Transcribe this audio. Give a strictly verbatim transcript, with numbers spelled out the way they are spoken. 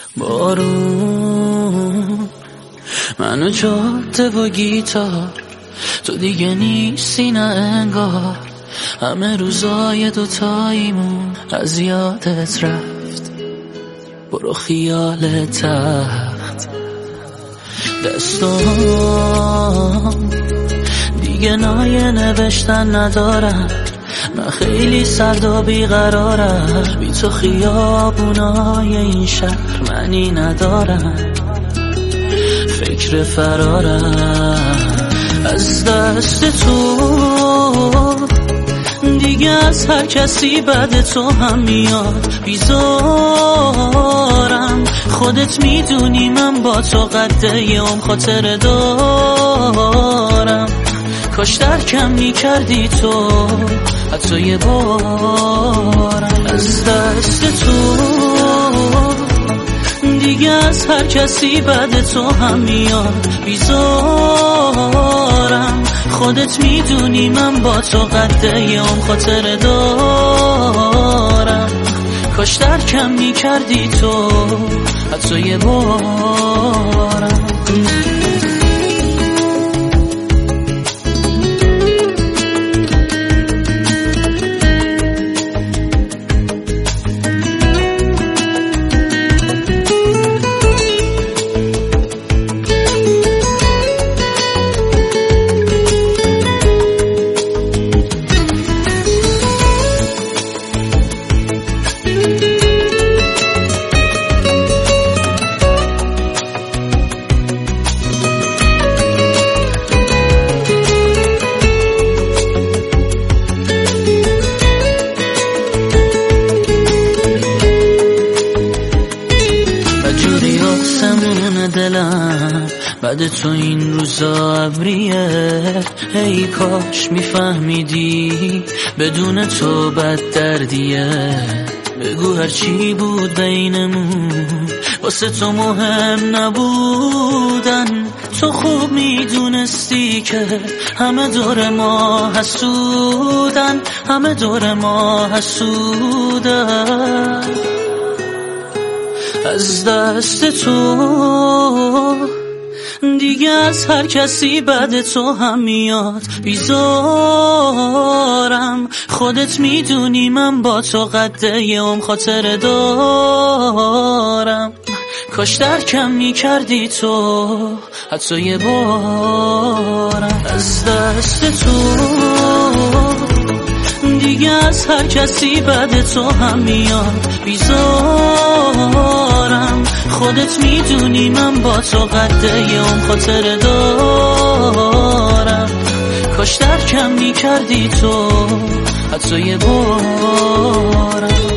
بارون منو جاده و گیتار، تو دیگه نیستی نه انگار. همه روزای دوتاییمون از یادت رفت، برو خیال تخت. دستام دیگه نایه نوشتن ندارم، من خیلی سرد و بیقرارم. بی تو خیابونای این شهر منی ندارم، فکر فرارم از دست تو. دیگه از هر کسی بعد تو هم میاد بیزارم. خودت میدونی من با تو قد یوم خاطر دارم. کاش درکم میکردی تو حتی یه بارم. از دست تو دیگه از هر کسی بعد تو هم میاد بیزارم. خودت میدونی من با تو قد یوم خاطر دارم. کاش درکم میکردی تو حتی یه بارم. سمون دلم بعد تو این روزا ابریه. ای کاش میفهمیدی بدون تو بد دردیه. بگو هرچی بود بینمون واسه تو مهم نبودن. تو خوب میدونستی که همه دور ما حسودن، همه دور ما حسودن. از دست تو دیگه از هر کسی بعد تو هم میاد بیزارم. خودت میدونی من با تو قد یوم خاطر دارم. کاش درکم میکردی تو حتی یه بارم. از دست تو دیگه از هر کسی بعد تو هم میاد بیزارم. خودت میدونی من با تو قد یوم خاطر دارم. کاش درکم میکردی تو حتی یه بارم.